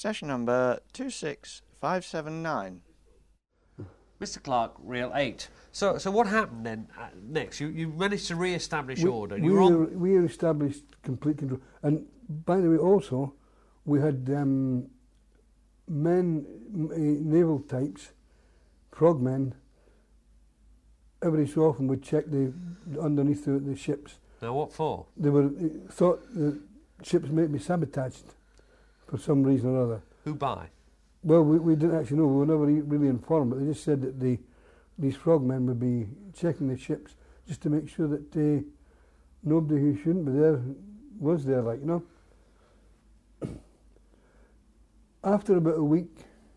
Session number 26579. Mr. Clark, reel 8. So what happened then next? You managed to re-establish order. We established complete control. And by the way, also, we had naval types, frogmen, every so often would check underneath the ships. Now what for? They thought the ships might be sabotaged for some reason or other. Who by? Well, we didn't actually know. We were never really informed, but they just said that these frogmen would be checking the ships just to make sure that nobody who shouldn't be there was there, like, you know. After about a week,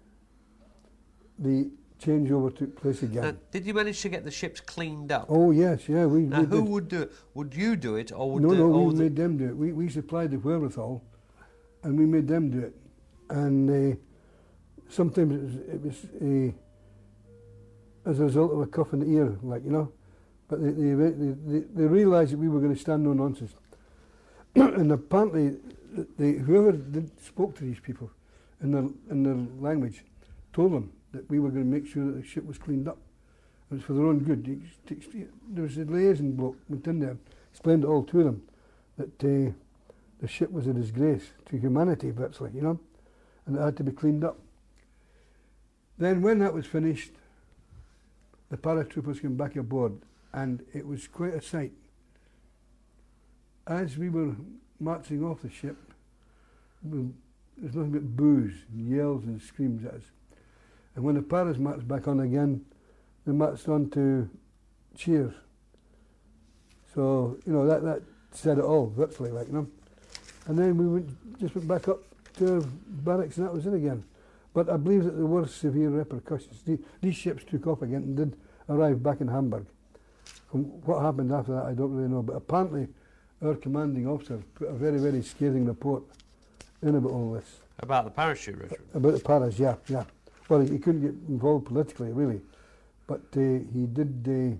the changeover took place again. Now, did you manage to get the ships cleaned up? Oh yes, yeah. Now who would do it? Would you do it, or would we made them do it. We supplied the wherewithal, and we made them do it. And sometimes it was as a result of a cuff in the ear, like, you know. But they realised that we were going to stand no nonsense. And apparently, whoever spoke to these people in their language told them that we were going to make sure that the ship was cleaned up. It was for their own good. There was a liaison bloke went in there, explained it all to them, that the ship was a disgrace to humanity, virtually, you know, and it had to be cleaned up. Then when that was finished, the paratroopers came back aboard, and it was quite a sight. As we were marching off the ship, there's nothing but boos and yells and screams at us. And when the paras marched back on again, they marched on to cheers. So, you know, that said it all, virtually, like, you know. And then we just went back up to our barracks, and that was it again. But I believe that there were severe repercussions. These ships took off again and did arrive back in Hamburg. What happened after that, I don't really know. But apparently, our commanding officer put a very, very scathing report in about all this. About the parachute regiment? About the paras, yeah. Well, he couldn't get involved politically, really. But he did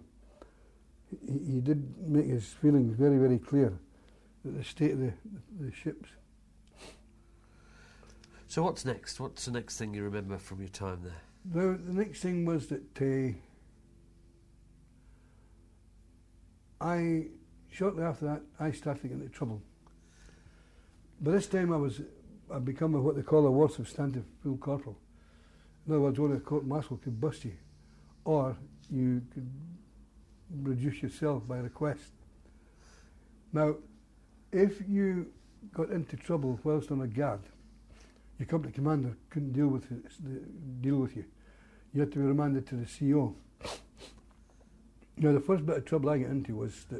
make his feelings very, very clear at the state of the ships. So what's next? What's the next thing you remember from your time there? The next thing was that shortly after that, I started getting into trouble. By this time, I'd become what they call a war substantive full corporal. In other words, only a court martial could bust you, or you could reduce yourself by request. Now, if you got into trouble whilst on a guard, your company commander couldn't deal with you. You had to be remanded to the CO. Now, the first bit of trouble I got into was that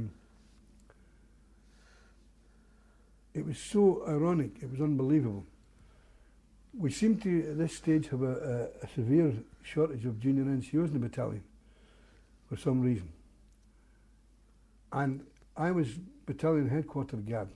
it was so ironic, it was unbelievable. We seem to, at this stage, have a severe shortage of junior NCOs in the battalion for some reason. And I was battalion headquarter guard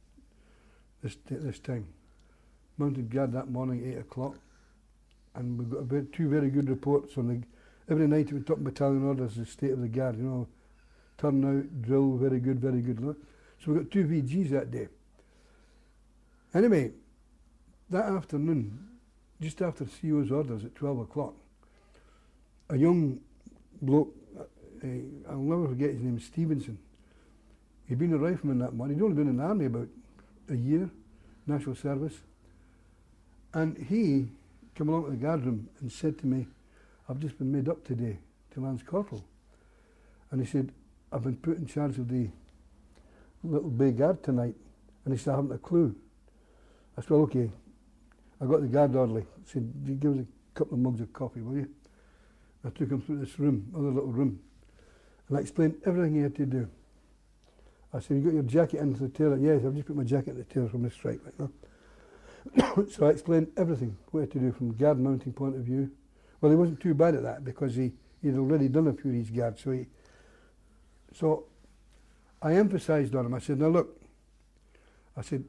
this time. Mounted guard that morning, 8 o'clock. And we got two very good reports on every night we went up in battalion orders, the state of the guard, you know, turn out, drill, very good, very good. So we got 2 VGs that day. Anyway, that afternoon, just after CO's orders at 12 o'clock, a young bloke, I'll never forget his name, Stevenson. He'd been a rifleman that morning. He'd only been in the army about a year, national service. And he came along to the guard room and said to me, I've just been made up today to Lance Corporal. And he said, I've been put in charge of the little bay guard tonight. And he said, I haven't a clue. I said, well, okay. I got the guard orderly. I said, give us a couple of mugs of coffee, will you? I took him through this room, other little room, and I explained everything he had to do. I said, you got your jacket into the tailor? Yes, I've just put my jacket in the tailor from the strike. Like, no? So I explained everything, what he had to do from guard mounting point of view. Well, he wasn't too bad at that because he'd already done a few of these guards. So I emphasised on him. I said, now look, I said,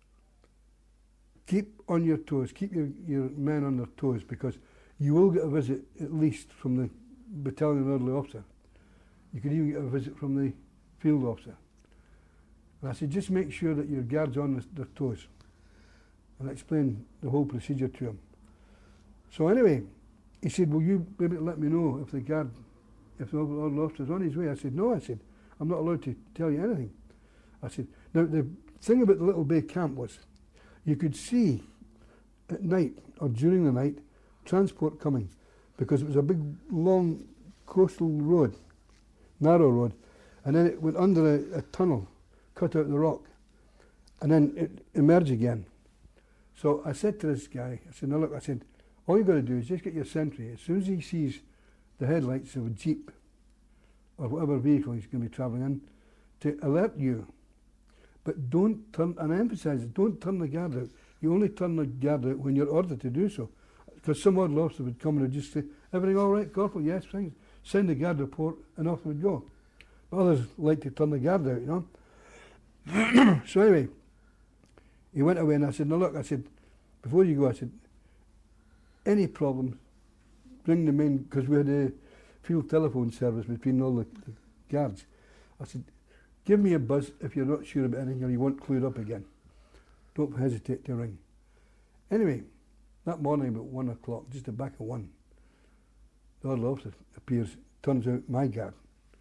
keep on your toes, keep your men on their toes, because you will get a visit at least from the battalion orderly officer. You could even get a visit from the field officer. And I said, just make sure that your guard's on their toes. And I explained the whole procedure to him. So anyway, he said, will you maybe let me know if the Lord Officer's on his way? I said, no, I said, I'm not allowed to tell you anything. I said, now the thing about the Little Bay camp was, you could see at night or during the night transport coming, because it was a big long coastal road, narrow road, and then it went under a tunnel, cut out the rock, and then it emerged again. So I said to this guy, I said, now look, I said, all you've got to do is just get your sentry. As soon as he sees the headlights of a jeep or whatever vehicle he's going to be travelling in, to alert you. But don't turn, and I emphasise it, don't turn the guard out. You only turn the guard out when you're ordered to do so. Because some odd officer would come and would just say, everything all right, Corporal? Yes, thanks. Send the guard report, and off we'd go. But others like to turn the guard out, you know. So anyway, he went away, and I said, no look, I said, before you go, I said, any problems, bring them in, because we had a field telephone service between all the guards. I said, give me a buzz if you're not sure about anything or you want cleared up again. Don't hesitate to ring. Anyway, that morning about 1 o'clock, just the back of 1, the other officer appears, turns out my guard.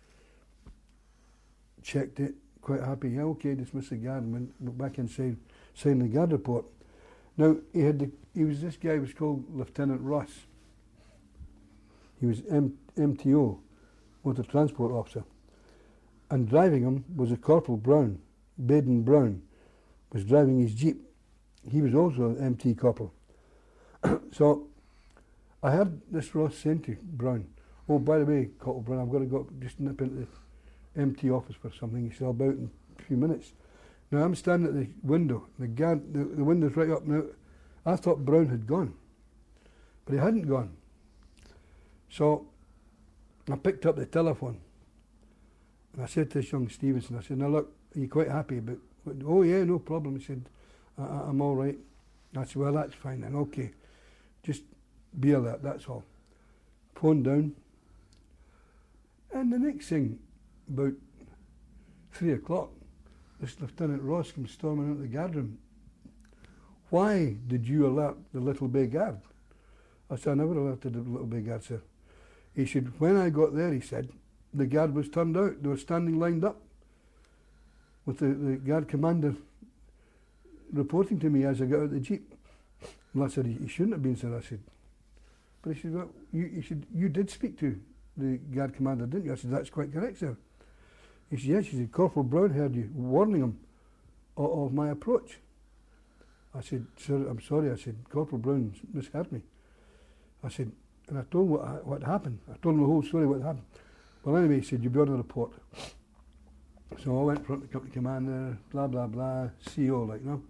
Checked it, quite happy, yeah, okay, dismiss the guard, and went back inside, signed the guard report. Now, this guy was called Lieutenant Ross. He was MTO, Motor Transport Officer. And driving him was a Corporal Brown, Baden Brown, was driving his jeep. He was also an MT Corporal. So I heard this Ross saying to Brown, oh, by the way, Corporal Brown, I've got to go just nip into the MT office for something. He said, I'll be out in a few minutes. Now I'm standing at the window. The window's right up now. I thought Brown had gone, but he hadn't gone. So I picked up the telephone and I said to this young Stevenson, I said, now look, are you quite happy about, oh yeah, no problem. He said, I'm all right. I said, well, that's fine then, okay. Just be alert, that's all. Phone down. And the next thing, about 3 o'clock, this Lieutenant Ross comes storming out the guard room. Why did you alert the Little Bay Guard? I said, I never alerted the Little Bay Guard, sir. He said, when I got there, he said, the guard was turned out. They were standing lined up with the guard commander reporting to me as I got out of the jeep. And I said, he shouldn't have been, sir. I said, but he said, well, you did speak to the guard commander, didn't you? I said, that's quite correct, sir. He said, yes. He said, Corporal Brown heard you warning him of my approach. I said, sir, I'm sorry. I said, Corporal Brown misheard me. I said, and I told him what happened. I told him the whole story, what happened. Well, anyway, he said, you'll be on a report. So I went in front of the company commander, blah, blah, blah, CO, like, you know.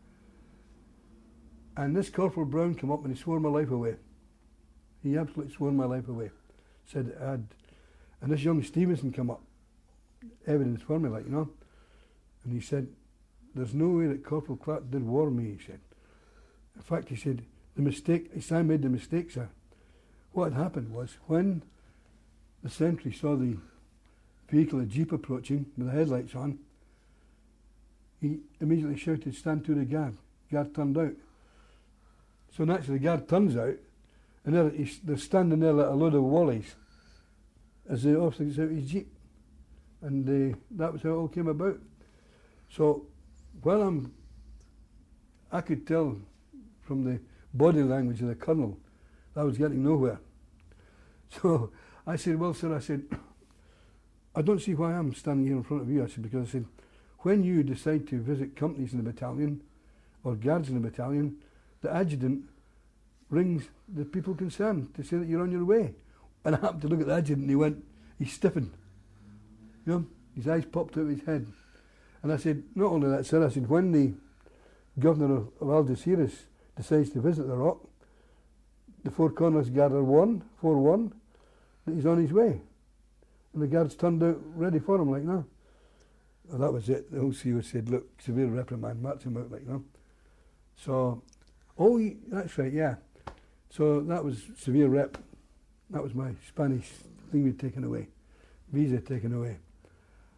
And this Corporal Brown came up and he swore my life away. He absolutely swore my life away. Said it had. And this young Stevenson came up, evidence for me, like, you know. And he said, there's no way that Corporal Clark did warn me, he said. In fact, he said, the mistake, I made the mistake, sir. What had happened was, when the sentry saw the vehicle, a jeep approaching with the headlights on, he immediately shouted, stand to the guard. Guard turned out. So naturally the guard turns out, and they're standing there like a load of wallies as the officer gets out of his jeep. And that was how it all came about. So while I could tell from the body language of the colonel that I was getting nowhere. So I said, well, sir, I said, I don't see why I'm standing here in front of you. I said, because I said, when you decide to visit companies in the battalion or guards in the battalion, the adjutant rings the people concerned to say that you're on your way. And I happened to look at the adjutant and he stiffened. You know, his eyes popped out of his head. And I said, not only that, sir, I said, when the governor of Algeciras decides to visit the Rock, the Four Corners Guard are forewarned that he's on his way. And the guards turned out ready for him, like, no. Well, that was it. The OCO said, look, severe reprimand, march him out, like, no. So, that's right, yeah. So that was severe rep. That was my Spanish thing we'd taken away, visa taken away.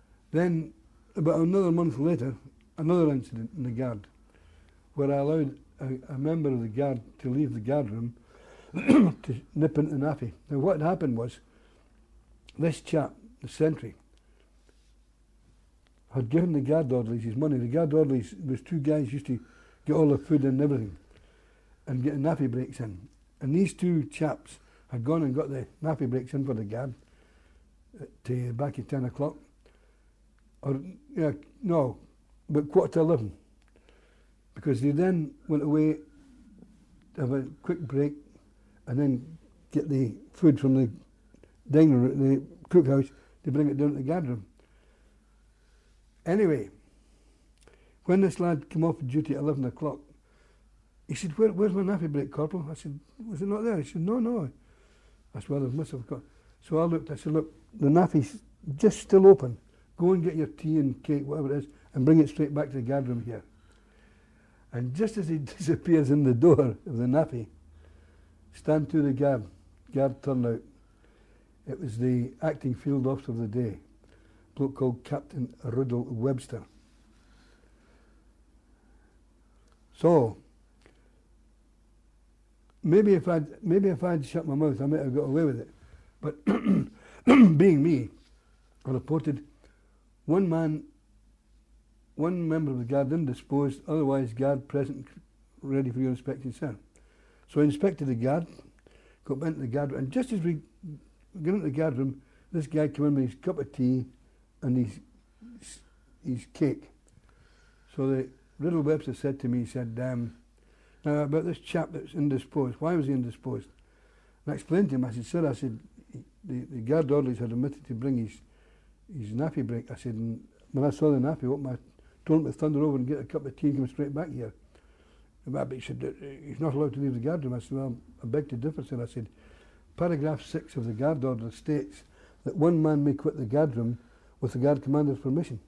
Then, about another month later, another incident in the Guard, where I allowed a member of the guard to leave the guard room to nip into the nappy. Now what had happened was, this chap, the sentry, had given the guard orderlies his money. The guard orderlies, was two guys used to get all the food and everything and get nappy breaks in. And these two chaps had gone and got the nappy breaks in for the guard back at 10 o'clock. Or, yeah, no, but 11:15. Because they then went away to have a quick break and then get the food from the dining room, the cookhouse, to bring it down to the guard room. Anyway, when this lad came off duty at 11 o'clock, he said, where's my nappy break, Corporal? I said, was it not there? He said, no. I said, well, I must have got. So I looked, I said, look, the nappy's just still open. Go and get your tea and cake, whatever it is, and bring it straight back to the guard room here. And just as he disappears in the door of the nappy, stand to the guard turned out. It was the acting field officer of the day, a bloke called Captain Riddle Webster. So, maybe if I'd shut my mouth, I might have got away with it. But being me, I reported one member of the guard indisposed, otherwise guard present, ready for your inspection, sir. So I inspected the guard, got into the guard room, and just as we got into the guard room, this guy came in with his cup of tea and his cake. So the Riddle Webster said to me, he said, now about this chap that's indisposed, why was he indisposed? And I explained to him, I said, sir, the guard orderlies had omitted to bring his nappy break. I said, and when I saw the nappy, I told him to thunder over and get a cup of tea and come straight back here. But he said, he's not allowed to leave the guard room. I said, well, I beg to differ, sir. I said, paragraph 6 of the guard order states that one man may quit the guard room with the guard commander's permission.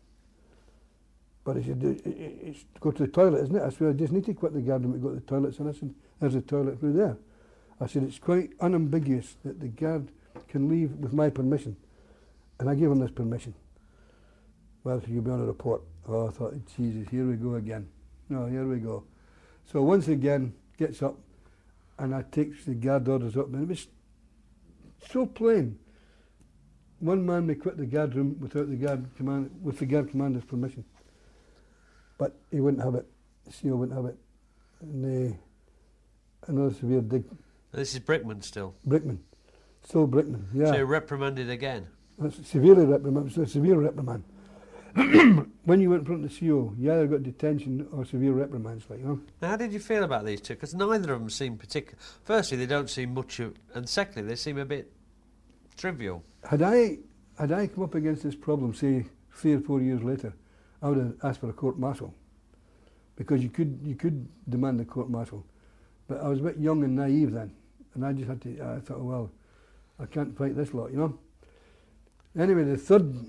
But he said, it's to go to the toilet, isn't it? I said, I just need to quit the guard room to go to the toilet. And I said, there's a toilet through there. I said, it's quite unambiguous that the guard can leave with my permission. And I gave him this permission. Well, you'll be on a report. Oh, I thought, Jesus, here we go again. No, here we go. So once again, gets up, and I takes the guard orders up, and it was so plain. One man may quit the guard room without the guard commander's permission. But he wouldn't have it. The CO wouldn't have it. And another severe dig. This is Brickman still? Brickman. Still Brickman, yeah. So you're reprimanded again? That's severely reprimanded. It's a severe reprimand. When you went in front of the CO, you either got detention or severe reprimands, like, you know. Now, how did you feel about these two? Because neither of them seem particular. Firstly, they don't seem much of, and secondly, they seem a bit trivial. Had I come up against this problem, say 3 or 4 years later, I would have asked for a court-martial, because you could demand a court-martial. But I was a bit young and naive then, and I just had to. I thought, well, I can't fight this lot, you know. Anyway, the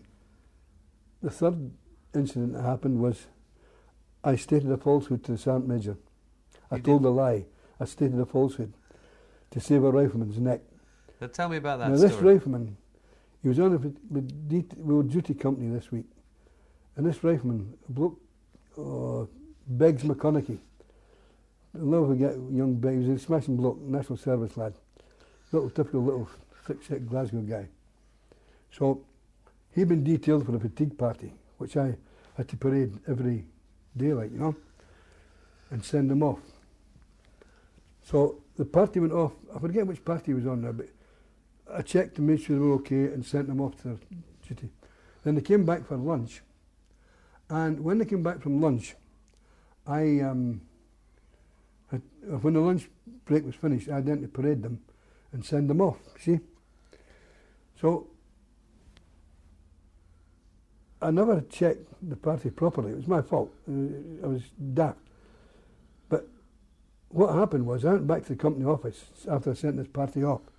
third incident that happened was I stated a falsehood to the Sergeant Major. I told a lie. I stated a falsehood to save a rifleman's neck. Now tell me about that now, story. this rifleman, he was on we were duty company this week, and this rifleman, a bloke, Beggs McConaughey, I'll never forget young Beggs, he was a smashing bloke, national service lad, typical little thick Glasgow guy. So he'd been detailed for a fatigue party, which I had to parade every day, like, you know, and send them off. So the party went off. I forget which party he was on now, but I checked to make sure they were okay and sent them off to their duty. Then they came back for lunch, and when they came back from lunch, when the lunch break was finished, I had to parade them and send them off, see? So I never checked the party properly. It was my fault. I was daft. But what happened was I went back to the company office after I sent this party off,